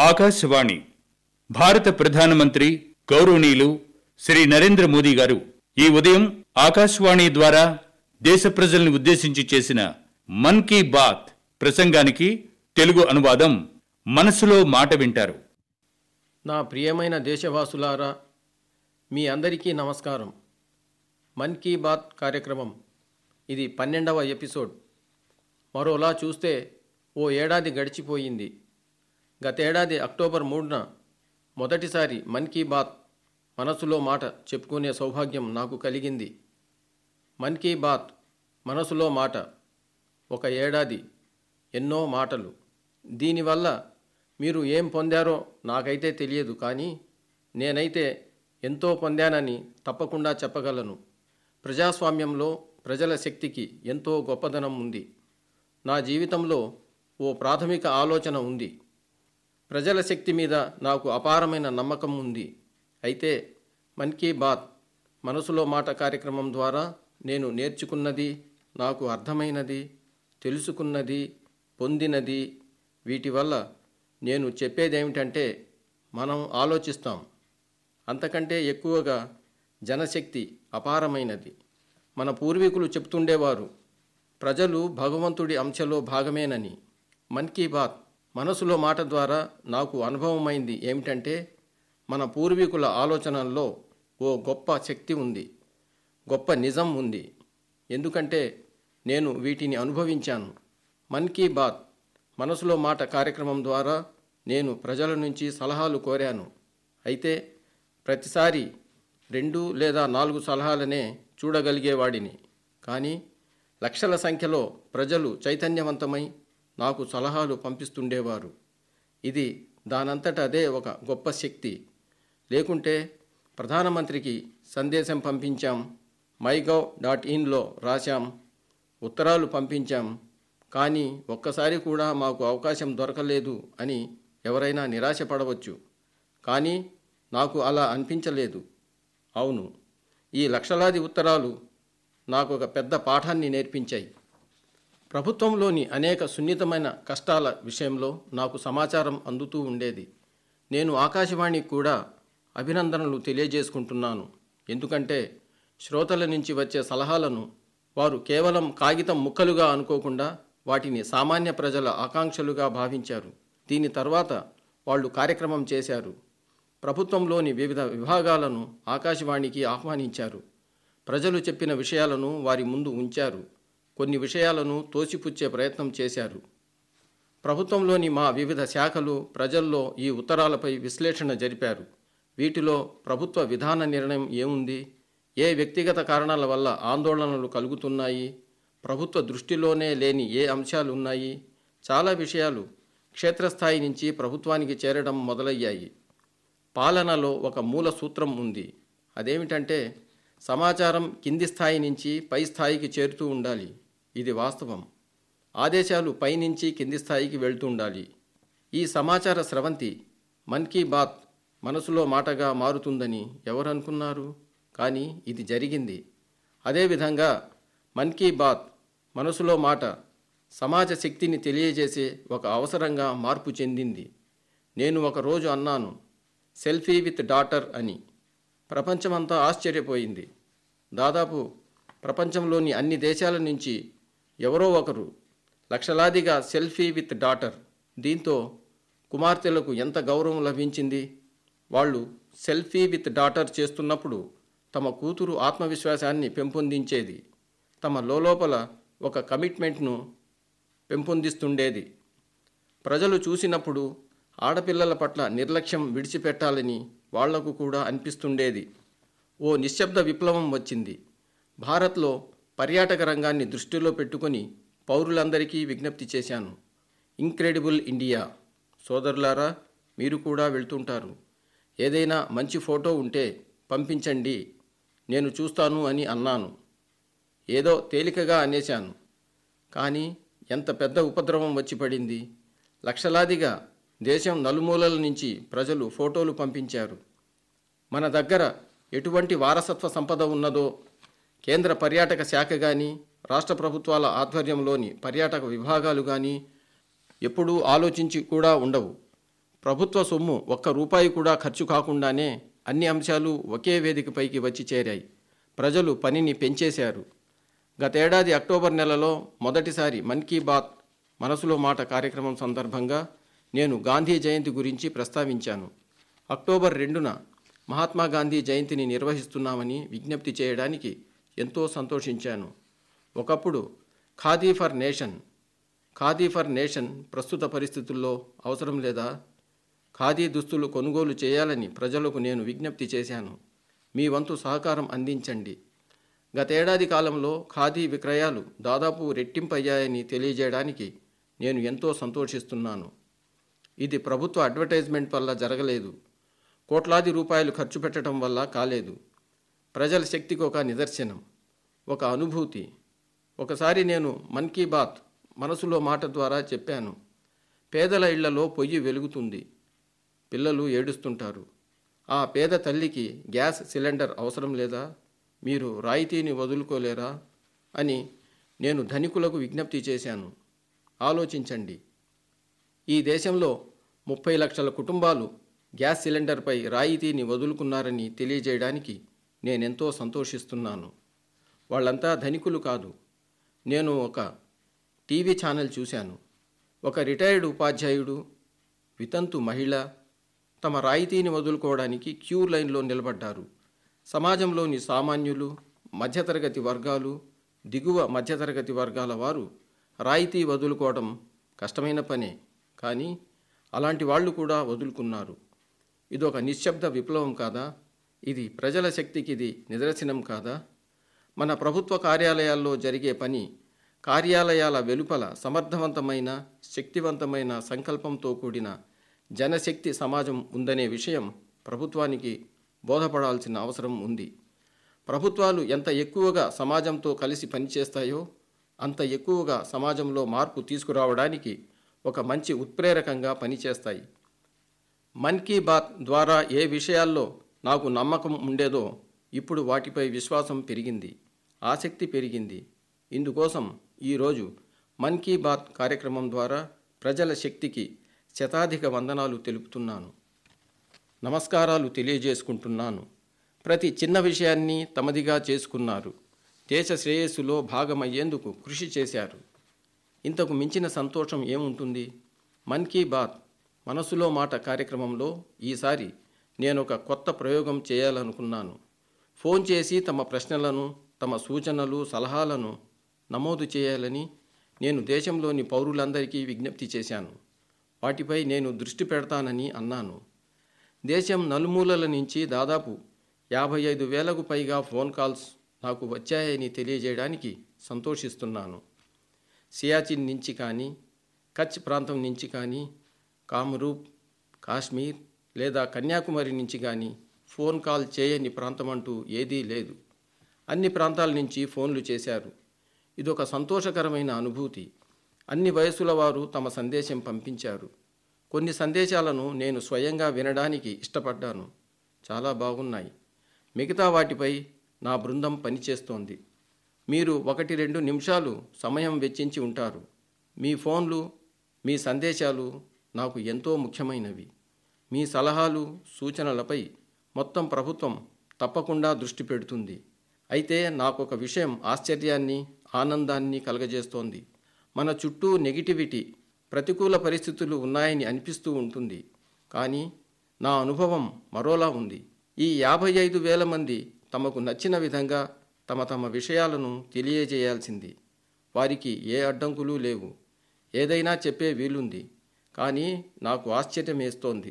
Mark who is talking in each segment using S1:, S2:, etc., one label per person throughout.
S1: ఆకాశవాణి భారత ప్రధానమంత్రి గౌరవనీయులు శ్రీ నరేంద్ర మోదీ గారు ఈ ఉదయం ఆకాశవాణి ద్వారా దేశ ప్రజల్ని ఉద్దేశించి చేసిన మన్ కీ బాత్ ప్రసంగానికి తెలుగు అనువాదం మనసులో మాట వింటారు.
S2: నా ప్రియమైన దేశవాసులారా, మీ అందరికీ నమస్కారం. మన్ కీ బాత్ కార్యక్రమం ఇది 12వ ఎపిసోడ్. మరోలా చూస్తే ఓ ఏడాది గడిచిపోయింది. గతేడాది అక్టోబర్ 3న మొదటిసారి మన్ కీ బాత్ మనసులో మాట చెప్పుకునే సౌభాగ్యం నాకు కలిగింది. మన్ కీ బాత్ మనసులో మాట ఒక ఏడాది, ఎన్నో మాటలు. దీనివల్ల మీరు ఏం పొందారో నాకైతే తెలియదు, కానీ నేనైతే ఎంతో పొందానని తప్పకుండా చెప్పగలను. ప్రజాస్వామ్యంలో ప్రజల శక్తికి ఎంతో గొప్పదనం ఉంది. నా జీవితంలో ఓ ప్రాథమిక ఆలోచన ఉంది. ప్రజల శక్తి మీద నాకు అపారమైన నమ్మకం ఉంది. అయితే మన్ కీ బాత్ మనసులో మాట కార్యక్రమం ద్వారా నేను నేర్చుకున్నది, నాకు అర్థమైనది, తెలుసుకున్నది, పొందినది, వీటి వల్ల నేను చెప్పేదేమిటంటే, మనం ఆలోచిస్తాం. అంతకంటే ఎక్కువగా జనశక్తి అపారమైనది. మన పూర్వీకులు చెప్తుండేవారు, ప్రజలు భగవంతుడి అంశలో భాగమేనని. మన్ కీ బాత్ మనసులో మాట ద్వారా నాకు అనుభవమైంది ఏమిటంటే, మన పూర్వీకుల ఆలోచనల్లో ఓ గొప్ప శక్తి ఉంది, గొప్ప నిజం ఉంది. ఎందుకంటే నేను వీటిని అనుభవించాను. మన్ కీ బాత్ మనసులో మాట కార్యక్రమం ద్వారా నేను ప్రజల నుంచి సలహాలు కోరాను. అయితే ప్రతిసారి 2 లేదా 4 సలహాలనే చూడగలిగేవాడిని. కానీ లక్షల సంఖ్యలో ప్రజలు చైతన్యవంతమై నాకు సలహాలు పంపిస్తుండేవారు. ఇది దానంతట అదే ఒక గొప్ప శక్తి. లేకుంటే ప్రధానమంత్రికి సందేశం పంపించాం, mygov.inలో రాశాం, ఉత్తరాలు పంపించాం, కానీ ఒక్కసారి కూడా మాకు అవకాశం దొరకలేదు అని ఎవరైనా నిరాశపడవచ్చు. కానీ నాకు అలా అనిపించలేదు. అవును, ఈ లక్షలాది ఉత్తరాలు నాకు ఒక పెద్ద పాఠాన్ని నేర్పించాయి. ప్రభుత్వంలోని అనేక సున్నితమైన కష్టాల విషయంలో నాకు సమాచారం అందుతూ ఉండేది. నేను ఆకాశవాణికి కూడా అభినందనలు తెలియజేసుకుంటున్నాను. ఎందుకంటే శ్రోతల నుంచి వచ్చే సలహాలను వారు కేవలం కాగితం ముక్కలుగా అనుకోకుండా వాటిని సామాన్య ప్రజల ఆకాంక్షలుగా భావించారు. దీని తర్వాత వాళ్ళు కార్యక్రమం చేశారు. ప్రభుత్వంలోని వివిధ విభాగాలను ఆకాశవాణికి ఆహ్వానించారు. ప్రజలు చెప్పిన విషయాలను వారి ముందు ఉంచారు. కొన్ని విషయాలను తోసిపుచ్చే ప్రయత్నం చేశారు. ప్రభుత్వంలోని మా వివిధ శాఖలు ప్రజల్లో ఈ ఉత్తరాలపై విశ్లేషణ జరిపారు. వీటిలో ప్రభుత్వ విధాన నిర్ణయం ఏముంది, ఏ వ్యక్తిగత కారణాల వల్ల ఆందోళనలు కలుగుతున్నాయి, ప్రభుత్వ దృష్టిలోనే లేని ఏ అంశాలు ఉన్నాయి, చాలా విషయాలు క్షేత్రస్థాయి నుంచి ప్రభుత్వానికి చేరడం మొదలయ్యాయి. పాలనలో ఒక మూల సూత్రం ఉంది. అదేమిటంటే, సమాచారం కింది స్థాయి నుంచి పై స్థాయికి చేరుతూ ఉండాలి. ఇది వాస్తవం. ఆదేశాలు పైనుంచి కింది స్థాయికి వెళ్తుండాలి. ఈ సమాచార స్రవంతి మన్ కీ బాత్ మనసులో మాటగా మారుతుందని ఎవరనుకున్నారు? కానీ ఇది జరిగింది. అదేవిధంగా మన్ కీ బాత్ మనసులో మాట సమాజ శక్తిని తెలియజేసే ఒక అవసరంగా మార్పు చెందింది. నేను ఒకరోజు అన్నాను, సెల్ఫీ విత్ డాటర్ అని. ప్రపంచమంతా ఆశ్చర్యపోయింది. దాదాపు ప్రపంచంలోని అన్ని దేశాల నుంచి ఎవరో ఒకరు లక్షలాదిగా సెల్ఫీ విత్ డాటర్. దీంతో కుమార్తెలకు ఎంత గౌరవం లభించింది. వాళ్ళు సెల్ఫీ విత్ డాటర్ చేస్తున్నప్పుడు తమ కూతురు ఆత్మవిశ్వాసాన్ని పెంపొందించేది, తమ లోపల ఒక కమిట్మెంట్ను పెంపొందిస్తుండేది. ప్రజలు చూసినప్పుడు ఆడపిల్లల పట్ల నిర్లక్ష్యం విడిచిపెట్టాలని వాళ్లకు కూడా అనిపిస్తుండేది. ఓ నిశ్శబ్ద విప్లవం వచ్చింది. భారత్లో పర్యాటక రంగాన్ని దృష్టిలో పెట్టుకొని పౌరులందరికీ విజ్ఞప్తి చేశాను. Incredible India. సోదరులారా, మీరు కూడా వెళ్తుంటారు. ఏదైనా మంచి ఫోటో ఉంటే పంపించండి, నేను చూస్తాను అని అన్నాను. ఏదో తేలికగా అనేశాను, కానీ ఎంత పెద్ద ఉపద్రవం వచ్చి పడింది. లక్షలాదిగా దేశం నలుమూలల నుంచి ప్రజలు ఫోటోలు పంపించారు. మన దగ్గర ఎటువంటి వారసత్వ సంపద ఉన్నదో కేంద్ర పర్యాటక శాఖ కానీ, రాష్ట్ర ప్రభుత్వాల ఆధ్వర్యంలోని పర్యాటక విభాగాలు కానీ ఎప్పుడూ ఆలోచించి కూడా ఉండవు. ప్రభుత్వ సొమ్ము ఒక్క రూపాయి కూడా ఖర్చు కాకుండానే అన్ని అంశాలు ఒకే వేదికపైకి వచ్చి చేరాయి. ప్రజలు పనిని పెంచేశారు. గతేడాది అక్టోబర్ నెలలో మొదటిసారి మన్ కీ బాత్ మనసులో మాట కార్యక్రమం సందర్భంగా నేను గాంధీ జయంతి గురించి ప్రస్తావించాను. అక్టోబర్ 2న మహాత్మా గాంధీ జయంతిని నిర్వహిస్తున్నామని విజ్ఞప్తి చేయడానికి ఎంతో సంతోషించాను. ఒకప్పుడు ఖాదీ ఫర్ నేషన్ ప్రస్తుత పరిస్థితుల్లో అవసరం లేదా? ఖాదీ దుస్తులు కొనుగోలు చేయాలని ప్రజలకు నేను విజ్ఞప్తి చేశాను. మీ వంతు సహకారం అందించండి. గతేడాది కాలంలో ఖాదీ విక్రయాలు దాదాపు రెట్టింపయ్యాయని తెలియజేయడానికి నేను ఎంతో సంతోషిస్తున్నాను. ఇది ప్రభుత్వ అడ్వర్టైజ్మెంట్ వల్ల జరగలేదు. కోట్లాది రూపాయలు ఖర్చు పెట్టడం వల్ల కాలేదు. ప్రజల శక్తికి ఒక నిదర్శనం, ఒక అనుభూతి. ఒకసారి నేను మన్ కీ బాత్ మనసులో మాట ద్వారా చెప్పాను, పేదల ఇళ్లలో పొయ్యి వెలుగుతుంది, పిల్లలు ఏడుస్తుంటారు. ఆ పేద తల్లికి గ్యాస్ సిలిండర్ అవసరం లేదా? మీరు రాయితీని వదులుకోలేరా అని నేను ధనికులకు విజ్ఞప్తి చేశాను. ఆలోచించండి, ఈ దేశంలో 30 లక్షల కుటుంబాలు గ్యాస్ సిలిండర్పై రాయితీని వదులుకున్నారని తెలియజేయడానికి నేనెంతో సంతోషిస్తున్నాను. వాళ్ళంతా ధనికులు కాదు. నేను ఒక టీవీ ఛానల్ చూశాను. ఒక రిటైర్డ్ ఉపాధ్యాయుడు, వితంతు మహిళ తమ రాయితీని వదులుకోవడానికి క్యూ లైన్లో నిలబడ్డారు. సమాజంలోని సామాన్యులు, మధ్యతరగతి వర్గాలు, దిగువ మధ్యతరగతి వర్గాల వారు రాయితీ వదులుకోవడం కష్టమైన పనే, కానీ అలాంటి వాళ్ళు కూడా వదులుకున్నారు. ఇదొక నిశ్శబ్ద విప్లవం కాదా? ఇది ప్రజల శక్తికి ఇది నిదర్శనం కాదా? మన ప్రభుత్వ కార్యాలయాల్లో జరిగే పని కార్యాలయాల వెలుపల సమర్థవంతమైన, శక్తివంతమైన సంకల్పంతో కూడిన జనశక్తి సమాజం ఉందనే విషయం ప్రభుత్వానికి బోధపడాల్సిన అవసరం ఉంది. ప్రభుత్వాలు ఎంత ఎక్కువగా సమాజంతో కలిసి పనిచేస్తాయో అంత ఎక్కువగా సమాజంలో మార్పు తీసుకురావడానికి ఒక మంచి ఉత్ప్రేరకంగా పనిచేస్తాయి. మన్ కీ బాత్ ద్వారా ఏ విషయాల్లో నాకు నమ్మకం ఉండేదో ఇప్పుడు వాటిపై విశ్వాసం పెరిగింది, ఆసక్తి పెరిగింది. ఇందుకోసం ఈరోజు మన్ కీ బాత్ కార్యక్రమం ద్వారా ప్రజల శక్తికి శతాధిక వందనాలు తెలుపుతున్నాను, నమస్కారాలు తెలియజేసుకుంటున్నాను. ప్రతి చిన్న విషయాన్ని తమదిగా చేసుకున్నారు. దేశ శ్రేయస్సులో భాగమయ్యేందుకు కృషి చేశారు. ఇంతకు మించిన సంతోషం ఏముంటుంది? మన్ కీ బాత్ మనసులో మాట కార్యక్రమంలో ఈసారి నేనొక కొత్త ప్రయోగం చేయాలనుకున్నాను. ఫోన్ చేసి తమ ప్రశ్నలను, తమ సూచనలు, సలహాలను నమోదు చేయాలని నేను దేశంలోని పౌరులందరికీ విజ్ఞప్తి చేశాను. వాటిపై నేను దృష్టి పెడతానని అన్నాను. దేశం నలుమూలల నుంచి దాదాపు 55,000కు పైగా ఫోన్ కాల్స్ నాకు వచ్చాయని తెలియజేయడానికి సంతోషిస్తున్నాను. సియాచిన్ నుంచి కానీ, కచ్ ప్రాంతం నుంచి కానీ, కామరూప్, కాశ్మీర్ లేదా కన్యాకుమారి నుంచి కానీ ఫోన్ కాల్ చేయని ప్రాంతం అంటూ ఏదీ లేదు. అన్ని ప్రాంతాల నుంచి ఫోన్లు చేశారు. ఇదొక సంతోషకరమైన అనుభూతి. అన్ని వయసుల వారు తమ సందేశం పంపించారు. కొన్ని సందేశాలను నేను స్వయంగా వినడానికి ఇష్టపడ్డాను. చాలా బాగున్నాయి. మిగతా వాటిపై నా బృందం పనిచేస్తోంది. మీరు 1-2 నిమిషాలు సమయం వెచ్చించి ఉంటారు. మీ ఫోన్లు, మీ సందేశాలు నాకు ఎంతో ముఖ్యమైనవి. మీ సలహాలు, సూచనలపై మొత్తం ప్రభుత్వం తప్పకుండా దృష్టి పెడుతుంది. అయితే నాకొక విషయం ఆశ్చర్యాన్ని, ఆనందాన్ని కలగజేస్తోంది. మన చుట్టూ నెగిటివిటీ, ప్రతికూల పరిస్థితులు ఉన్నాయని అనిపిస్తూ ఉంటుంది. కానీ నా అనుభవం మరోలా ఉంది. ఈ 55,000 మంది తమకు నచ్చిన విధంగా తమ విషయాలను తెలియజేయాల్సింది. వారికి ఏ అడ్డంకులు లేవు. ఏదైనా చెప్పే వీలుంది. కానీ నాకు ఆశ్చర్యం వేస్తోంది.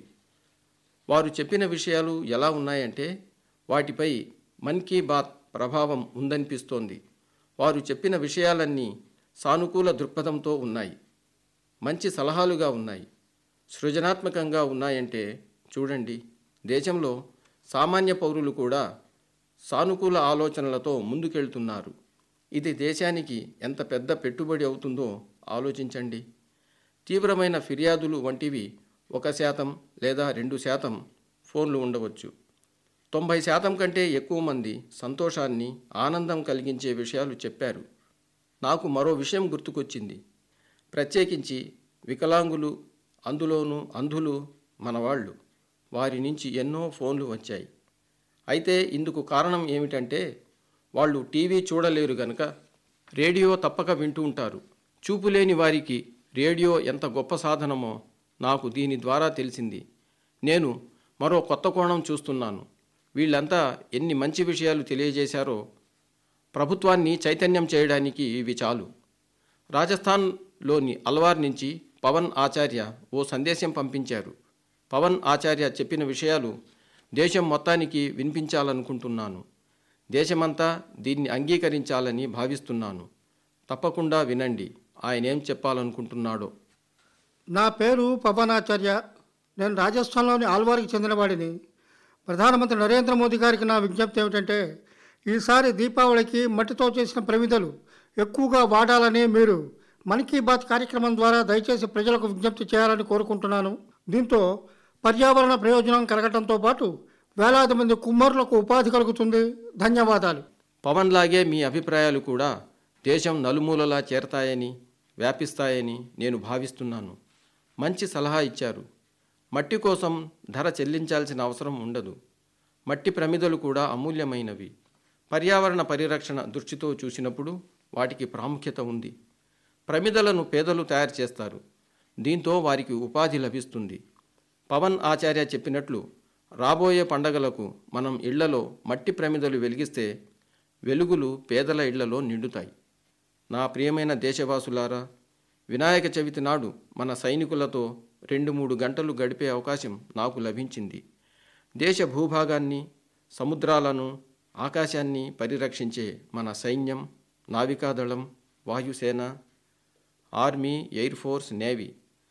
S2: వారు చెప్పిన విషయాలు ఎలా ఉన్నాయంటే వాటిపై మన్ కీ బాత్ ప్రభావం ఉందనిపిస్తోంది. వారు చెప్పిన విషయాలన్నీ సానుకూల దృక్పథంతో ఉన్నాయి, మంచి సలహాలుగా ఉన్నాయి, సృజనాత్మకంగా ఉన్నాయంటే చూడండి, దేశంలో సామాన్య పౌరులు కూడా సానుకూల ఆలోచనలతో ముందుకెళ్తున్నారు. ఇది దేశానికి ఎంత పెద్ద పెట్టుబడి అవుతుందో ఆలోచించండి. తీవ్రమైన ఫిర్యాదులు వంటివి 1% లేదా 2% ఫోన్లు ఉండవచ్చు. 90% కంటే ఎక్కువ మంది సంతోషాన్ని, ఆనందం కలిగించే విషయాలు చెప్పారు. నాకు మరో విషయం గుర్తుకొచ్చింది. ప్రత్యేకించి వికలాంగులు, అందులోనూ అంధులు, మనవాళ్ళు. వారి నుంచి ఎన్నో ఫోన్లు వచ్చాయి. అయితే ఇందుకు కారణం ఏమిటంటే వాళ్ళు టీవీ చూడలేరు గనుక రేడియో తప్పక వింటూ ఉంటారు. చూపు లేని వారికి రేడియో ఎంత గొప్ప సాధనమో నాకు దీని ద్వారా తెలిసింది. నేను మరో కొత్త కోణం చూస్తున్నాను. వీళ్ళంతా ఎన్ని మంచి విషయాలు తెలియజేశారో. ప్రభుత్వాన్ని చైతన్యం చేయడానికి ఇవి చాలు. రాజస్థాన్లోని అల్వార్ నుంచి పవన్ ఆచార్య ఓ సందేశం పంపించారు. పవన్ ఆచార్య చెప్పిన విషయాలు దేశం మొత్తానికి వినిపించాలనుకుంటున్నాను. దేశమంతా దీన్ని అంగీకరించాలని భావిస్తున్నాను. తప్పకుండా వినండి ఆయనేం చెప్పాలనుకుంటున్నాడో.
S3: నా పేరు పవనాచార్య. నేను రాజస్థాన్లోని ఆల్వార్కి చెందినవాడిని. ప్రధానమంత్రి నరేంద్ర మోదీ గారికి నా విజ్ఞప్తి ఏమిటంటే, ఈసారి దీపావళికి మట్టితో చేసిన ప్రమిదలు ఎక్కువగా వాడాలని మీరు మన్ కీ బాత్ కార్యక్రమం ద్వారా దయచేసి ప్రజలకు విజ్ఞప్తి చేయాలని కోరుకుంటున్నాను. దీంతో పర్యావరణ ప్రయోజనం కలగటంతో పాటు వేలాది మంది కుమ్మరులకు ఉపాధి కలుగుతుంది. ధన్యవాదాలు.
S2: పవన్ లాగే మీ అభిప్రాయాలు కూడా దేశం నలుమూలలా చేరతాయని, వ్యాపిస్తాయని నేను భావిస్తున్నాను. మంచి సలహా ఇచ్చారు. మట్టి కోసం ధర చెల్లించాల్సిన అవసరం ఉండదు. మట్టి ప్రమిదలు కూడా అమూల్యమైనవి. పర్యావరణ పరిరక్షణ దృష్టితో చూసినప్పుడు వాటికి ప్రాముఖ్యత ఉంది. ప్రమిదలను పేదలు తయారు చేస్తారు. దీంతో వారికి ఉపాధి లభిస్తుంది. పవన్ ఆచార్య చెప్పినట్లు రాబోయే పండగలకు మనం ఇళ్లలో మట్టి ప్రమిదలు వెలిగిస్తే వెలుగులు పేదల ఇళ్లలో నిండుతాయి. నా ప్రియమైన దేశవాసులారా, వినాయక చవితి నాడు మన సైనికులతో 2-3 గంటలు గడిపే అవకాశం నాకు లభించింది. దేశ భూభాగాన్ని, సముద్రాలను, ఆకాశాన్ని పరిరక్షించే మన సైన్యం, నావికాదళం, వాయుసేన, ఆర్మీ, ఎయిర్ ఫోర్స్, నేవీ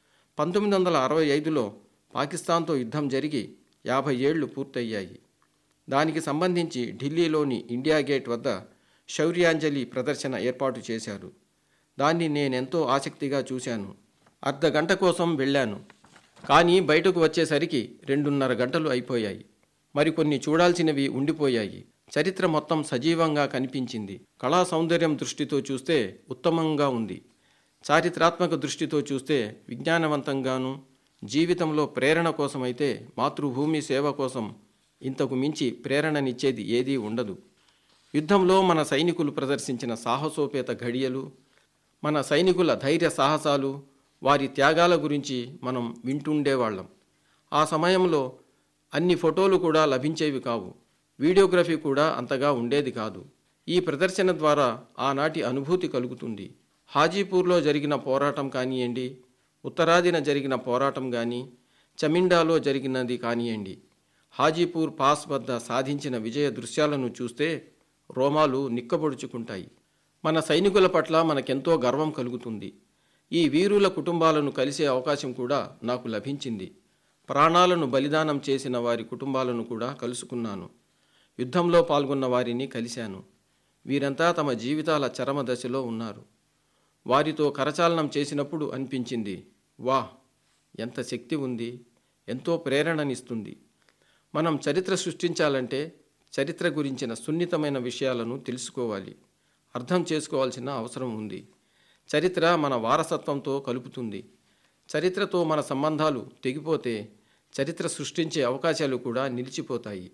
S2: 1965లో పాకిస్తాన్తో యుద్ధం జరిగి 50 ఏళ్లు పూర్తయ్యాయి. దానికి సంబంధించి ఢిల్లీలోని ఇండియా గేట్ వద్ద శౌర్యాంజలి ప్రదర్శన ఏర్పాటు చేశారు. దాన్ని నేనెంతో ఆసక్తిగా చూశాను. అర్ధగంట కోసం వెళ్ళాను. కానీ బయటకు వచ్చేసరికి 2.5 గంటలు అయిపోయాయి. మరికొన్ని చూడాల్సినవి ఉండిపోయాయి. చరిత్ర మొత్తం సజీవంగా కనిపించింది. కళా సౌందర్యం దృష్టితో చూస్తే ఉత్తమంగా ఉంది. చారిత్రాత్మక దృష్టితో చూస్తే విజ్ఞానవంతంగాను, జీవితంలో ప్రేరణ కోసమైతే మాతృభూమి సేవ కోసం ఇంతకు మించి ప్రేరణనిచ్చేది ఏదీ ఉండదు. యుద్ధంలో మన సైనికులు ప్రదర్శించిన సాహసోపేత ఘడియలు, మన సైనికుల ధైర్య సాహసాలు, వారి త్యాగాల గురించి మనం వింటుండేవాళ్ళం. ఆ సమయంలో అన్ని ఫోటోలు కూడా లభించేవి కావు. వీడియోగ్రఫీ కూడా అంతగా ఉండేది కాదు. ఈ ప్రదర్శన ద్వారా ఆనాటి అనుభూతి కలుగుతుంది. హాజీపూర్లో జరిగిన పోరాటం కానివ్వండి, ఉత్తరాదిన జరిగిన పోరాటం కానీ, చమిండాలో జరిగినది కానివ్వండి, హాజీపూర్ పాస్ వద్ద సాధించిన విజయ దృశ్యాలను చూస్తే రోమాలు నిక్కబొడుచుకుంటాయి. మన సైనికుల పట్ల మనకెంతో గర్వం కలుగుతుంది. ఈ వీరుల కుటుంబాలను కలిసే అవకాశం కూడా నాకు లభించింది. ప్రాణాలను బలిదానం చేసిన వారి కుటుంబాలను కూడా కలుసుకున్నాను. యుద్ధంలో పాల్గొన్న వారిని కలిశాను. వీరంతా తమ జీవితాల చరమ దశలో ఉన్నారు. వారితో కరచాలనం చేసినప్పుడు అనిపించింది, వాహ్, ఎంత శక్తి ఉంది, ఎంతో ప్రేరణనిస్తుంది. మనం చరిత్ర సృష్టించాలంటే చరిత్ర గురించిన సున్నితమైన విషయాలను తెలుసుకోవాలి, అర్థం చేసుకోవాల్సిన అవసరం ఉంది. చరిత్ర మన వారసత్వంతో కలుపుతుంది. చరిత్రతో మన సంబంధాలు తెగిపోతే చరిత్ర సృష్టించే అవకాశాలు కూడా నిలిచిపోతాయి.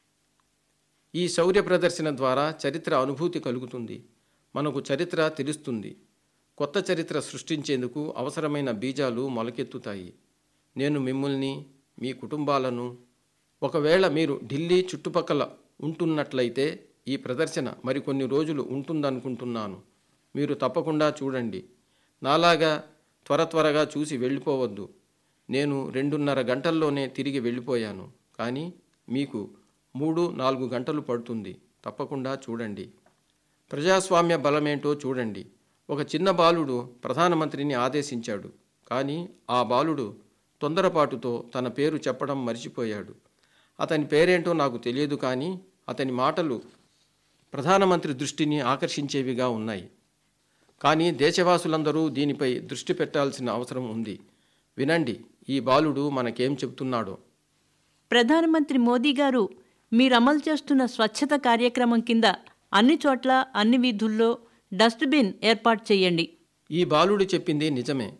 S2: ఈ శౌర్య ప్రదర్శన ద్వారా చరిత్ర అనుభూతి కలుగుతుంది. మనకు చరిత్ర తెలుస్తుంది. కొత్త చరిత్ర సృష్టించేందుకు అవసరమైన బీజాలు మొలకెత్తుతాయి. నేను మిమ్మల్ని, మీ కుటుంబాలను, ఒకవేళ మీరు ఢిల్లీ చుట్టుపక్కల ఉంటున్నట్లయితే ఈ ప్రదర్శన మరికొన్ని రోజులు ఉంటుందనుకుంటున్నాను. మీరు తప్పకుండా చూడండి. నాలాగా త్వరగా చూసి వెళ్ళిపోవద్దు. నేను 2.5 గంటల్లోనే తిరిగి వెళ్ళిపోయాను. కానీ మీకు 3-4 గంటలు పడుతుంది. తప్పకుండా చూడండి. ప్రజాస్వామ్య బలమేంటో చూడండి. ఒక చిన్న బాలుడు ప్రధానమంత్రిని ఆదేశించాడు. కానీ ఆ బాలుడు తొందరపాటుతో తన పేరు చెప్పడం మర్చిపోయాడు. అతని పేరేంటో నాకు తెలియదు, కానీ అతని మాటలు ప్రధానమంత్రి దృష్టిని ఆకర్షించేవిగా ఉన్నాయి. కానీ దేశవాసులందరూ దీనిపై దృష్టి పెట్టాల్సిన అవసరం ఉంది. వినండి, ఈ బాలుడు మనకేం చెబుతున్నాడో.
S4: ప్రధానమంత్రి మోదీ గారు మీరు అమలు చేస్తున్న స్వచ్ఛత కార్యక్రమం కింద అన్ని చోట్ల, అన్ని వీధుల్లో డస్ట్బిన్ ఏర్పాటు చేయండి.
S2: ఈ బాలుడు చెప్పింది నిజమే.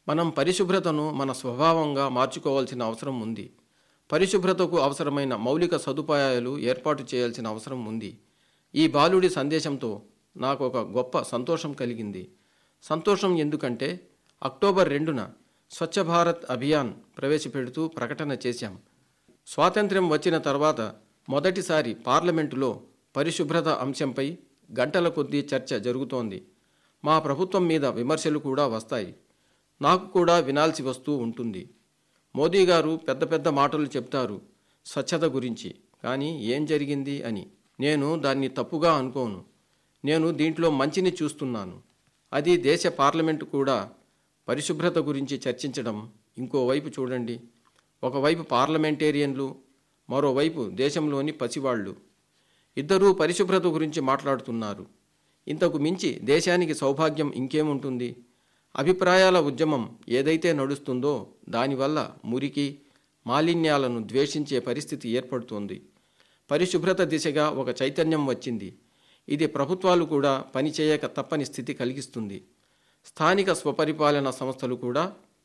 S2: మనం పరిశుభ్రతను మన స్వభావంగా మార్చుకోవాల్సిన అవసరం ఉంది. పరిశుభ్రతకు అవసరమైన మౌలిక సదుపాయాలు ఏర్పాటు చేయాల్సిన అవసరం ఉంది. ఈ బాలుడి సందేశంతో నాకు ఒక గొప్ప సంతోషం కలిగింది. సంతోషం ఎందుకంటే అక్టోబర్ 2న స్వచ్ఛ భారత్ అభియాన్ ప్రవేశపెడుతూ ప్రకటన చేశాం. స్వాతంత్ర్యం వచ్చిన తర్వాత మొదటిసారి పార్లమెంటులో పరిశుభ్రత అంశంపై గంటల కొద్దీ చర్చ జరుగుతోంది. మా ప్రభుత్వం మీద విమర్శలు కూడా వస్తాయి. నాకు కూడా వినాల్సి వస్తూ ఉంటుంది. మోదీ గారు పెద్ద పెద్ద మాటలు చెప్తారు స్వచ్ఛత గురించి, కానీ ఏం జరిగింది అని. నేను దాన్ని తప్పుగా అనుకోను. నేను దీంట్లో మంచిని చూస్తున్నాను. అది దేశ పార్లమెంటు కూడా పరిశుభ్రత గురించి చర్చించడం. ఇంకోవైపు చూడండి, ఒకవైపు పార్లమెంటేరియన్లు, మరోవైపు దేశంలోని పసివాళ్ళు ఇద్దరూ పరిశుభ్రత గురించి మాట్లాడుతున్నారు. ఇంతకు మించి దేశానికి సౌభాగ్యం ఇంకేముంటుంది? అభిప్రాయాల ఉద్యమం ఏదైతే నడుస్తుందో దానివల్ల మురికి, మాలిన్యాలను ద్వేషించే పరిస్థితి ఏర్పడుతోంది. పరిశుభ్రత దిశగా ఒక చైతన్యం వచ్చింది. ఇది ప్రభుత్వాలు కూడా పనిచేయక తప్పని స్థితి కలిగిస్తుంది. స్థానిక స్వపరిపాలన సంస్థలు కూడా,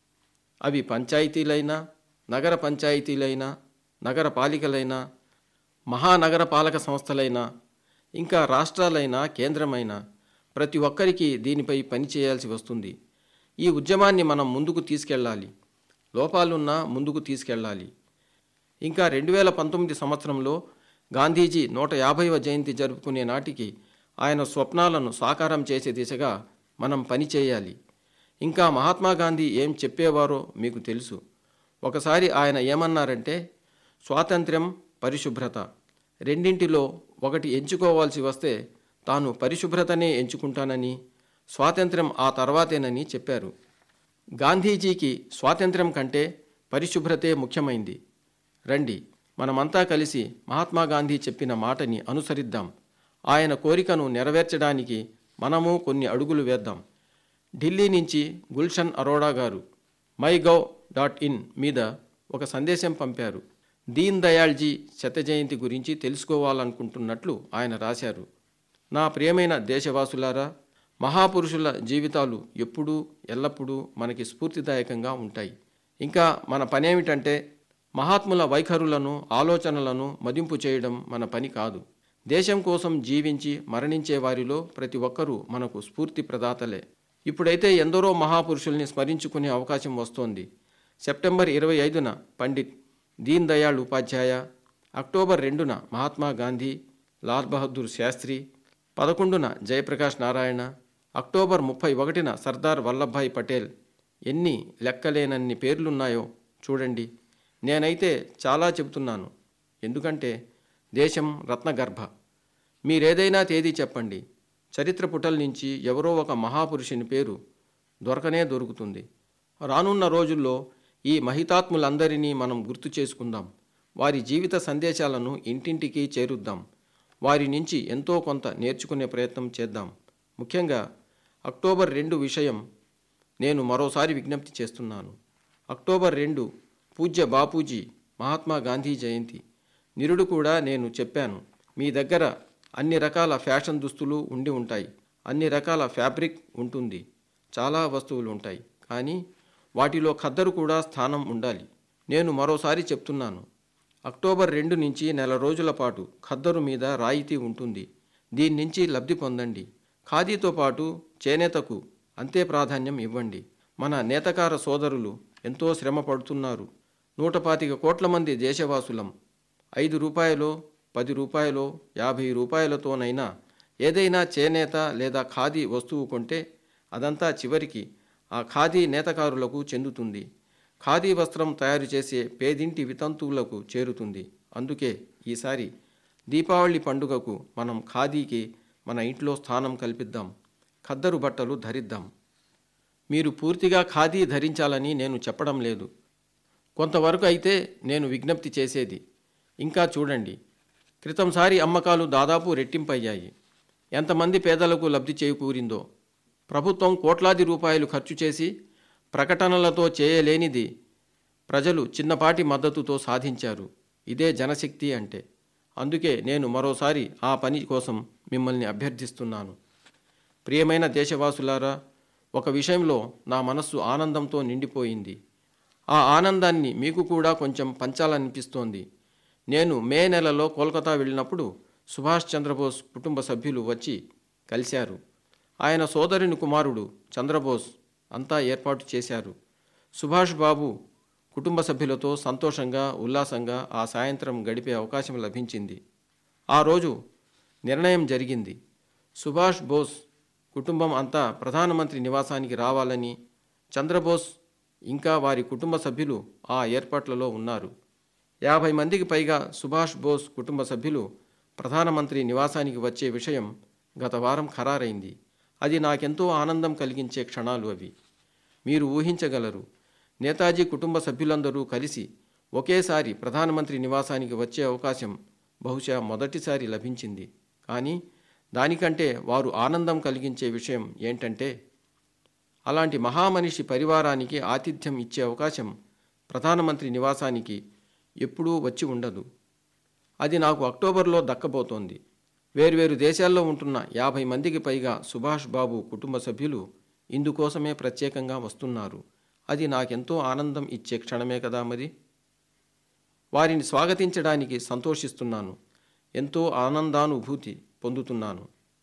S2: అవి పంచాయతీలైనా, నగర పంచాయతీలైనా, నగర పాలికలైనా, మహానగర పాలక సంస్థలైనా, ఇంకా రాష్ట్రాలైనా, కేంద్రమైనా, ప్రతి ఒక్కరికి దీనిపై పనిచేయాల్సి వస్తుంది. ఈ ఉద్యమాన్ని మనం ముందుకు తీసుకెళ్ళాలి. లోపాలున్నా ముందుకు తీసుకెళ్ళాలి. ఇంకా 2019 సంవత్సరంలో గాంధీజీ 150వ జయంతి జరుపుకునే నాటికి ఆయన స్వప్నాలను సాకారం చేసే దిశగా మనం పనిచేయాలి. ఇంకా మహాత్మా గాంధీ ఏం చెప్పేవారో మీకు తెలుసు. ఒకసారి ఆయన ఏమన్నారంటే, స్వాతంత్ర్యం, పరిశుభ్రత రెండింటిలో ఒకటి ఎంచుకోవాల్సి వస్తే తాను పరిశుభ్రతనే ఎంచుకుంటానని, స్వాతంత్ర్యం ఆ తర్వాతేనని చెప్పారు. గాంధీజీకి స్వాతంత్ర్యం కంటే పరిశుభ్రతే ముఖ్యమైంది. రండి, మనమంతా కలిసి మహాత్మా గాంధీ చెప్పిన మాటని అనుసరిద్దాం. ఆయన కోరికను నెరవేర్చడానికి మనము కొన్ని అడుగులు వేద్దాం. ఢిల్లీ నుంచి గుల్షన్ అరోడా గారు mygov.in మీద ఒక సందేశం పంపారు. దీన్ దయాళ్జీ శత జయంతి గురించి తెలుసుకోవాలనుకుంటున్నట్లు ఆయన రాశారు. నా ప్రియమైన దేశవాసులారా, మహాపురుషుల జీవితాలు ఎప్పుడూ ఎల్లప్పుడూ మనకి స్ఫూర్తిదాయకంగా ఉంటాయి. ఇంకా మన పనేమిటంటే మహాత్ముల వైఖరులను, ఆలోచనలను మదింపు చేయడం మన పని కాదు. దేశం కోసం జీవించి మరణించే వారిలో ప్రతి ఒక్కరూ మనకు స్ఫూర్తి ప్రదాతలే. ఇప్పుడైతే ఎందరో మహాపురుషుల్ని స్మరించుకునే అవకాశం వస్తోంది. సెప్టెంబర్ 25న పండిట్ దీన్ దయాళ్ ఉపాధ్యాయ, అక్టోబర్ 2న మహాత్మా గాంధీ, లాల్ బహదూర్ శాస్త్రి, 11న జయప్రకాష్ నారాయణ, అక్టోబర్ 31న సర్దార్ వల్లభాయ్ పటేల్. ఎన్ని లెక్కలేనన్ని పేర్లున్నాయో చూడండి. నేనైతే చాలా చెబుతున్నాను, ఎందుకంటే దేశం రత్నగర్భ. మీరేదైనా తేదీ చెప్పండి, చరిత్ర పుటల నుంచి ఎవరో ఒక మహాపురుషుని పేరు దొరకనే దొరుకుతుంది. రానున్న రోజుల్లో ఈ మహితాత్ములందరినీ మనం గుర్తు చేసుకుందాం. వారి జీవిత సందేశాలను ఇంటింటికి చేరుద్దాం. వారి నుంచి ఎంతో కొంత నేర్చుకునే ప్రయత్నం చేద్దాం. ముఖ్యంగా అక్టోబర్ 2 విషయం నేను మరోసారి విజ్ఞప్తి చేస్తున్నాను. అక్టోబర్ 2 పూజ్య బాపూజీ మహాత్మా గాంధీ జయంతి. నిరుడు కూడా నేను చెప్పాను, మీ దగ్గర అన్ని రకాల ఫ్యాషన్ దుస్తులు ఉండి ఉంటాయి, అన్ని రకాల ఫ్యాబ్రిక్ ఉంటుంది, చాలా వస్తువులు ఉంటాయి. కానీ వాటిలో ఖద్దరు కూడా స్థానం ఉండాలి. నేను మరోసారి చెప్తున్నాను, అక్టోబర్ 2 నుంచి నెల రోజుల పాటు ఖద్దరు మీద రాయితీ ఉంటుంది. దీని నుంచి లబ్ధి పొందండి. ఖాదీతో పాటు చేనేతకు అంతే ప్రాధాన్యం ఇవ్వండి. మన నేతకార సోదరులు ఎంతో శ్రమ పడుతున్నారు. 125 కోట్ల మంది దేశవాసులం. 5 రూపాయలో, 10 రూపాయలో, 50 రూపాయలతోనైనా ఏదైనా చేనేత లేదా ఖాదీ వస్తువు కొంటే అదంతా చివరికి ఆ ఖాదీ నేతకారులకు చెందుతుంది. ఖాదీ వస్త్రం తయారు చేసే పేదింటి వితంతువులకు చేరుతుంది. అందుకే ఈసారి దీపావళి పండుగకు మనం ఖాదీకి మన ఇంట్లో స్థానం కల్పిద్దాం. ఖద్దరు బట్టలు ధరిద్దాం. మీరు పూర్తిగా ఖాదీ ధరించాలని నేను చెప్పడం లేదు. కొంతవరకు అయితే నేను విజ్ఞప్తి చేసేది. ఇంకా చూడండి, క్రితంసారి అమ్మకాలు దాదాపు రెట్టింపయ్యాయి. ఎంతమంది పేదలకు లబ్ధి చేకూరిందో. ప్రభుత్వం కోట్లాది రూపాయలు ఖర్చు చేసి ప్రకటనలతో చేయలేనిది ప్రజలు చిన్నపాటి మద్దతుతో సాధించారు. ఇదే జనశక్తి అంటే. అందుకే నేను మరోసారి ఆ పని కోసం మిమ్మల్ని అభ్యర్థిస్తున్నాను. ప్రియమైన దేశవాసులారా, ఒక విషయంలో నా మనస్సు ఆనందంతో నిండిపోయింది. ఆ ఆనందాన్ని మీకు కూడా కొంచెం పంచాలనిపిస్తోంది. నేను మే నెలలో కోల్కతా వెళ్ళినప్పుడు సుభాష్ చంద్రబోస్ కుటుంబ సభ్యులు వచ్చి కలిశారు. ఆయన సోదరుని కుమారుడు చంద్రబోస్ అంతా ఏర్పాటు చేశారు. సుభాష్ బాబు కుటుంబ సభ్యులతో సంతోషంగా ఉల్లాసంగా ఆ సాయంత్రం గడిపే అవకాశం లభించింది. ఆ రోజు నిర్ణయం జరిగింది. సుభాష్ బోస్ కుటుంబం అంతా ప్రధానమంత్రి నివాసానికి రావాలని. చంద్రబోస్ ఇంకా వారి కుటుంబ సభ్యులు ఆ ఏర్పాట్లలో ఉన్నారు. 50 మందికి పైగా సుభాష్ బోస్ కుటుంబ సభ్యులు ప్రధానమంత్రి నివాసానికి వచ్చే విషయం గత వారం ఖరారైంది. అది నాకెంతో ఆనందం కలిగించే క్షణాలు అవి. మీరు ఊహించగలరు, నేతాజీ కుటుంబ సభ్యులందరూ కలిసి ఒకేసారి ప్రధానమంత్రి నివాసానికి వచ్చే అవకాశం బహుశా మొదటిసారి లభించింది. కానీ దానికంటే వారు ఆనందం కలిగించే విషయం ఏంటంటే, అలాంటి మహామనిషి పరివారానికి ఆతిథ్యం ఇచ్చే అవకాశం ప్రధానమంత్రి నివాసానికి ఎప్పుడూ వచ్చి ఉండదు. అది నాకు అక్టోబర్లో దక్కబోతోంది. వేర్వేరు దేశాల్లో ఉంటున్న 50 మందికి పైగా సుభాష్ బాబు కుటుంబ సభ్యులు ఇందుకోసమే ప్రత్యేకంగా వస్తున్నారు. అది నాకెంతో ఆనందం ఇచ్చే క్షణమే కదా మరి. వారిని స్వాగతించడానికి సంతోషిస్తున్నాను. ఎంతో ఆనందానుభూతి పొందుతున్నాను.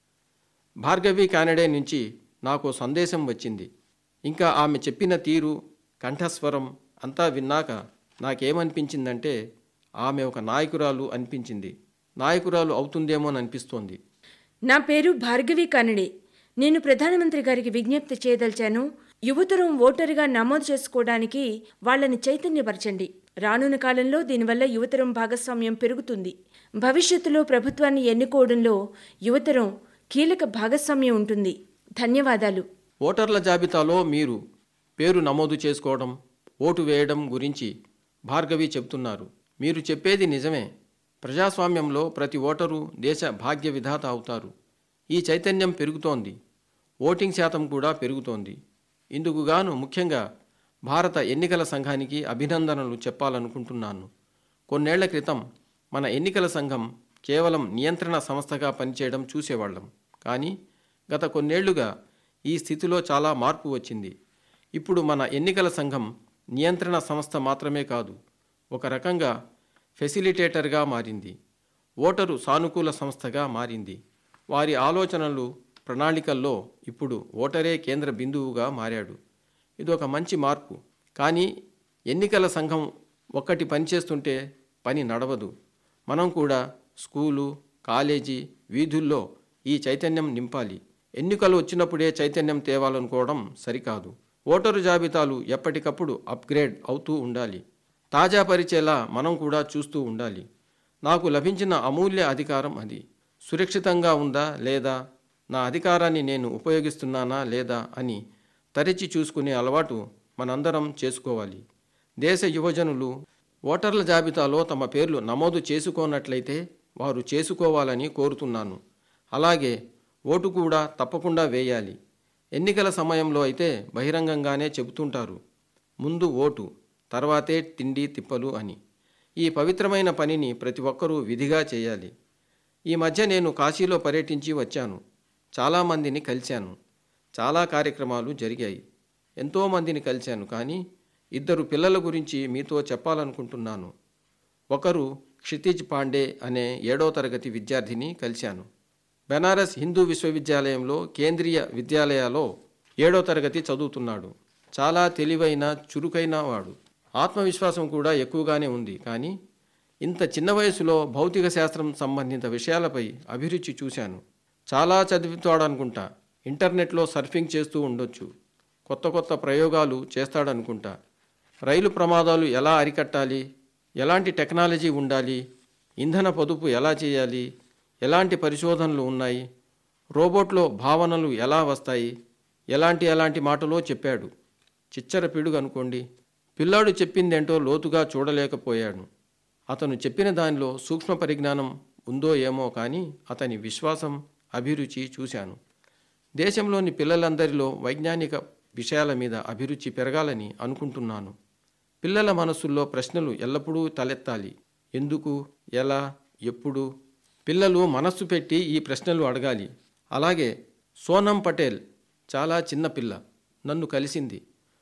S2: భార్గవి కానడే నుంచి నాకు సందేశం వచ్చింది. ఇంకా ఆమె చెప్పిన తీరు, కంఠస్వరం అంతా విన్నాక నాకేమనిపించిందంటే, ఆమె ఒక నాయకురాలు అనిపించింది. నాయకురాలు అవుతుందేమోననిపిస్తోంది.
S5: నా పేరు భార్గవి కానడే. నేను ప్రధానమంత్రి గారికి విజ్ఞప్తి చేయదలిచాను. యువతరం ఓటరుగా నమోదు చేసుకోవడానికి వాళ్ళని చైతన్యపరచండి. రానున్న కాలంలో దీనివల్ల యువతరం భాగస్వామ్యం పెరుగుతుంది. భవిష్యత్తులో ప్రభుత్వాన్ని ఎన్నుకోవడంలో యువతరం కీలక భాగస్వామ్యం ఉంటుంది. ధన్యవాదాలు.
S2: ఓటర్ల జాబితాలో మీరు పేరు నమోదు చేసుకోవడం, ఓటు వేయడం గురించి భార్గవి చెబుతున్నారు. మీరు చెప్పేది నిజమే. ప్రజాస్వామ్యంలో ప్రతి ఓటరు దేశ భాగ్య విధాత అవుతారు. ఈ చైతన్యం పెరుగుతోంది. ఓటింగ్ శాతం కూడా పెరుగుతోంది. ఇందుకుగాను ముఖ్యంగా భారత ఎన్నికల సంఘానికి అభినందనలు చెప్పాలనుకుంటున్నాను. కొన్నేళ్ల క్రితం మన ఎన్నికల సంఘం కేవలం నియంత్రణ సంస్థగా పనిచేయడం చూసేవాళ్ళం. కానీ గత కొన్నేళ్లుగా ఈ స్థితిలో చాలా మార్పు వచ్చింది. ఇప్పుడు మన ఎన్నికల సంఘం నియంత్రణ సంస్థ మాత్రమే కాదు, ఒక రకంగా ఫెసిలిటేటర్గా మారింది. ఓటరు సానుకూల సంస్థగా మారింది. వారి ఆలోచనలు, ప్రణాళికల్లో ఇప్పుడు ఓటరే కేంద్ర బిందువుగా మారాడు. ఇది ఒక మంచి మార్పు. కానీ ఎన్నికల సంఘం ఒక్కటి పనిచేస్తుంటే పని నడవదు. మనం కూడా స్కూలు, కాలేజీ, వీధుల్లో ఈ చైతన్యం నింపాలి. ఎన్నికలు వచ్చినప్పుడే చైతన్యం తేవాలనుకోవడం సరికాదు. ఓటరు జాబితాలు ఎప్పటికప్పుడు అప్గ్రేడ్ అవుతూ ఉండాలి. తాజా పరిచేలా మనం కూడా చూస్తూ ఉండాలి. నాకు లభించిన అమూల్య అధికారం అది. సురక్షితంగా ఉందా లేదా, నా అధికారాన్ని నేను ఉపయోగిస్తున్నానా లేదా అని తరచి చూసుకునే అలవాటు మనందరం చేసుకోవాలి. దేశ యువజనులు ఓటర్ల జాబితాలో తమ పేర్లు నమోదు చేసుకోనట్లయితే వారు చేసుకోవాలని కోరుతున్నాను. అలాగే ఓటు కూడా తప్పకుండా వేయాలి. ఎన్నికల సమయంలో అయితే బహిరంగంగానే చెబుతుంటారు, ముందు ఓటు, తర్వాతే తిండి తిప్పలు అని. ఈ పవిత్రమైన పనిని ప్రతి ఒక్కరూ విధిగా చేయాలి. ఈ మధ్య నేను కాశీలో పర్యటించి వచ్చాను. చాలామందిని కలిశాను. చాలా కార్యక్రమాలు జరిగాయి. ఎంతోమందిని కలిశాను. కానీ 2 పిల్లల గురించి మీతో చెప్పాలనుకుంటున్నాను. ఒకరు క్షితిజ్ పాండే అనే 7వ తరగతి విద్యార్థిని కలిశాను. బెనారస్ హిందూ విశ్వవిద్యాలయంలో కేంద్రీయ విద్యాలయాలో 7వ తరగతి చదువుతున్నాడు. చాలా తెలివైన, చురుకైన వాడు. ఆత్మవిశ్వాసం కూడా ఎక్కువగానే ఉంది. కానీ ఇంత చిన్న వయసులో భౌతిక శాస్త్రం సంబంధిత విషయాలపై అభిరుచి చూశాను. చాలా చదువుతాడనుకుంటా. ఇంటర్నెట్లో సర్ఫింగ్ చేస్తూ ఉండొచ్చు. కొత్త కొత్త ప్రయోగాలు చేస్తాడనుకుంటా. రైలు ప్రమాదాలు ఎలా అరికట్టాలి, ఎలాంటి టెక్నాలజీ ఉండాలి, ఇంధన పొదుపు ఎలా చేయాలి, ఎలాంటి పరిశోధనలు ఉన్నాయి, రోబోట్లో భావనలు ఎలా వస్తాయి, ఎలాంటి మాటలో చెప్పాడు. చిచ్చర పిడుగు అనుకోండి. పిల్లాడు చెప్పిందేంటో లోతుగా చూడలేకపోయాడు. అతను చెప్పిన దానిలో సూక్ష్మ పరిజ్ఞానం ఉందో ఏమో, కానీ అతని విశ్వాసం, అభిరుచి చూశాను. దేశంలోని పిల్లలందరిలో వైజ్ఞానిక విషయాల మీద అభిరుచి పెరగాలని అనుకుంటున్నాను. పిల్లల మనస్సుల్లో ప్రశ్నలు ఎల్లప్పుడూ తలెత్తాలి. ఎందుకు, ఎలా, ఎప్పుడు? పిల్లలు మనస్సు పెట్టి ఈ ప్రశ్నలు అడగాలి. అలాగే సోనం పటేల్ చాలా చిన్న పిల్ల. నన్ను కలిసింది.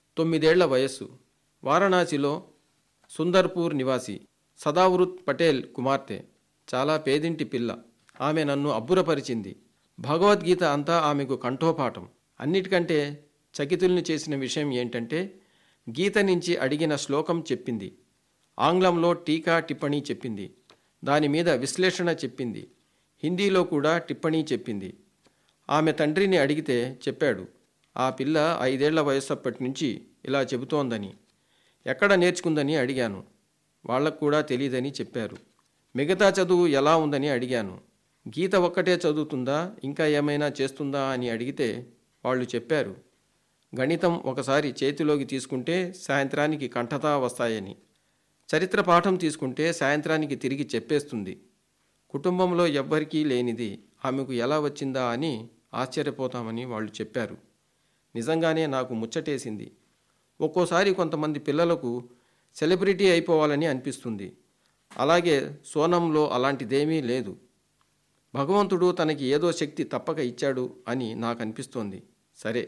S2: 9 ఏళ్ల వయస్సు. వారణాసిలో సుందర్పూర్ నివాసి. సదావృత్ పటేల్ కుమార్తె. చాలా పేదింటి పిల్ల. ఆమె నన్ను అబ్బురపరిచింది. భగవద్గీత అంతా ఆమెకు కంఠోపాఠం. అన్నిటికంటే చకితుల్ని చేసిన విషయం ఏంటంటే గీత నుంచి అడిగిన శ్లోకం చెప్పింది. ఆంగ్లంలో టీకా టిప్పణీ చెప్పింది. దాని మీద విశ్లేషణ చెప్పింది. హిందీలో కూడా టిప్పణీ చెప్పింది. ఆమె తండ్రిని అడిగితే చెప్పాడు, ఆ పిల్ల 5 ఏళ్ల వయస్సప్పటి నుంచి ఇలా చెబుతోందని. ఎక్కడ నేర్చుకుందని అడిగాను. వాళ్లకు కూడా తెలియదని చెప్పారు. మిగతా చదువు ఎలా ఉందని అడిగాను. గీత ఒక్కటే చదువుతుందా, ఇంకా ఏమైనా చేస్తుందా అని అడిగితే వాళ్ళు చెప్పారు, గణితం ఒకసారి చేతిలోకి తీసుకుంటే సాయంత్రానికి కంఠతా వస్తాయని, చరిత్ర పాఠం తీసుకుంటే సాయంత్రానికి తిరిగి చెప్పేస్తుంది. కుటుంబంలో ఎవ్వరికీ లేనిది ఆమెకు ఎలా వచ్చిందా అని ఆశ్చర్యపోతామని వాళ్ళు చెప్పారు. నిజంగానే నాకు ముచ్చటేసింది. ఒక్కోసారి కొంతమంది పిల్లలకు సెలబ్రిటీ అయిపోవాలని అనిపిస్తుంది. అలాగే సోనంలో అలాంటిదేమీ లేదు. భగవంతుడు తనకి ఏదో శక్తి తప్పక ఇచ్చాడు అని నాకు అనిపిస్తోంది. సరే,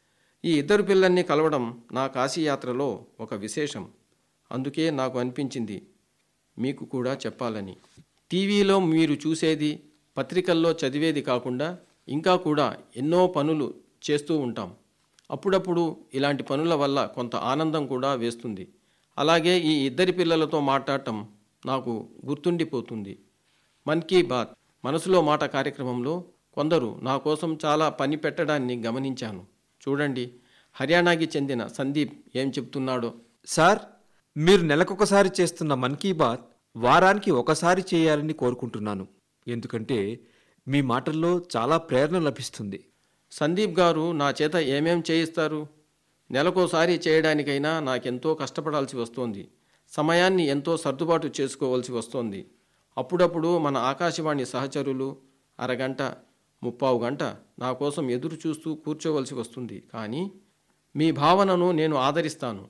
S2: ఈ ఇద్దరు పిల్లల్ని కలవడం నా కాశీయాత్రలో ఒక విశేషం. అందుకే నాకు అనిపించింది మీకు కూడా చెప్పాలని. టీవీలో మీరు చూసేది, పత్రికల్లో చదివేది కాకుండా ఇంకా కూడా ఎన్నో పనులు చేస్తూ ఉంటాం. అప్పుడప్పుడు ఇలాంటి పనుల వల్ల కొంత ఆనందం కూడా వేస్తుంది. అలాగే ఈ ఇద్దరి పిల్లలతో మాట్లాడటం నాకు గుర్తుండిపోతుంది. మన్ కీ బాత్ మనసులో మాట కార్యక్రమంలో కొందరు నా కోసం చాలా పని పెట్టడాన్ని గమనించాను. చూడండి, హర్యానాకి చెందిన సందీప్ ఏం చెప్తున్నాడో.
S6: సార్, మీరు నెలకొకసారి చేస్తున్న మన్ కీ బాత్ వారానికి ఒకసారి చేయాలని కోరుకుంటున్నాను. ఎందుకంటే మీ మాటల్లో చాలా ప్రేరణ లభిస్తుంది.
S2: సందీప్ గారు నా చేత ఏమేం చేయిస్తారు? నెలకోసారి చేయడానికైనా నాకెంతో కష్టపడాల్సి వస్తోంది. సమయాన్ని ఎంతో సర్దుబాటు చేసుకోవాల్సి వస్తోంది. అప్పుడప్పుడు మన ఆకాశవాణి సహచరులు అరగంట, 30 గంట నా కోసం ఎదురు చూస్తూ కూర్చోవలసి వస్తుంది. కానీ మీ భావనను నేను ఆదరిస్తాను.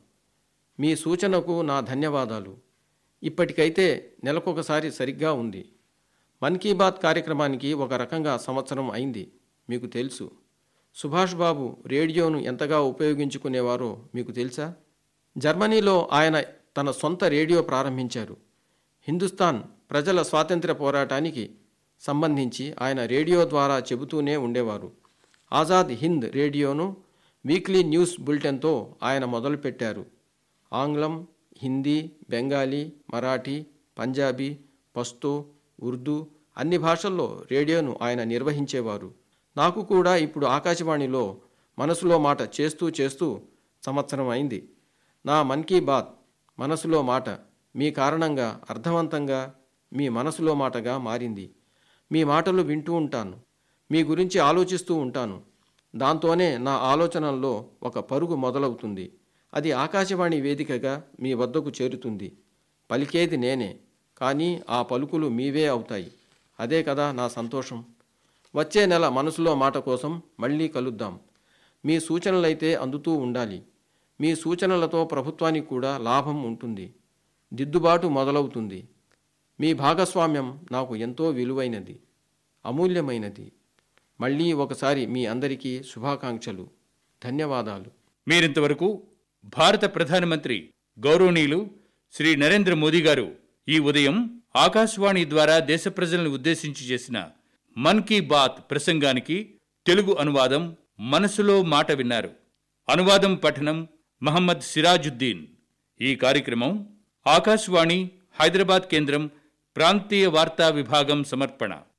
S2: మీ సూచనకు నా ధన్యవాదాలు. ఇప్పటికైతే నెలకొకసారి సరిగ్గా ఉంది. మన్ కీ బాత్ కార్యక్రమానికి ఒక రకంగా సంవత్సరం అయింది. మీకు తెలుసు, సుభాష్ బాబు రేడియోను ఎంతగా ఉపయోగించుకునేవారో మీకు తెలుసా? జర్మనీలో ఆయన తన సొంత రేడియో ప్రారంభించారు. హిందుస్థాన్ ప్రజల స్వాతంత్ర్య పోరాటానికి సంబంధించి ఆయన రేడియో ద్వారా చెబుతూనే ఉండేవారు. ఆజాద్ హింద్ రేడియోను వీక్లీ న్యూస్ బులెటిన్తో ఆయన మొదలుపెట్టారు. ఆంగ్లం, హిందీ, బెంగాలీ, మరాఠీ, పంజాబీ, పశ్తో, ఉర్దూ అన్ని భాషల్లో రేడియోను ఆయన నిర్వహించేవారు. నాకు కూడా ఇప్పుడు ఆకాశవాణిలో మనసులో మాట చేస్తూ చేస్తూ సంవత్సరం అయింది. నా మన్ కీ బాత్ మనసులో మాట మీ కారణంగా అర్థవంతంగా మీ మనసులో మాటగా మారింది. మీ మాటలు వింటూ ఉంటాను, మీ గురించి ఆలోచిస్తూ ఉంటాను. దాంతోనే నా ఆలోచనల్లో ఒక పరుగు మొదలవుతుంది. అది ఆకాశవాణి వేదికగా మీ వద్దకు చేరుతుంది. పలికేది నేనే, కానీ ఆ పలుకులు మీవే అవుతాయి. అదే కదా నా సంతోషం. వచ్చే నెల మనసులో మాట కోసం మళ్ళీ కలుద్దాం. మీ సూచనలైతే అందుతూ ఉండాలి. మీ సూచనలతో ప్రభుత్వానికి కూడా లాభం ఉంటుంది, దిద్దుబాటు మొదలవుతుంది. మీ భాగస్వామ్యం నాకు ఎంతో విలువైనది, అమూల్యమైనది. మళ్ళీ ఒకసారి మీ అందరికీ శుభాకాంక్షలు. ధన్యవాదాలు.
S1: మీరింతవరకు భారత ప్రధానమంత్రి గౌరవనీయులు శ్రీ నరేంద్ర మోదీ గారు ఈ ఉదయం ఆకాశవాణి ద్వారా దేశ ప్రజలను ఉద్దేశించి చేసిన మన్ కీ బాత్ ప్రసంగానికి తెలుగు అనువాదం మనసులో మాట విన్నారు. అనువాదం పఠనం మహమ్మద్ సిరాజుద్దీన్. ఈ కార్యక్రమం ఆకాశవాణి హైదరాబాద్ కేంద్రం ప్రాంతీయ వార్తా విభాగం సమర్పణ.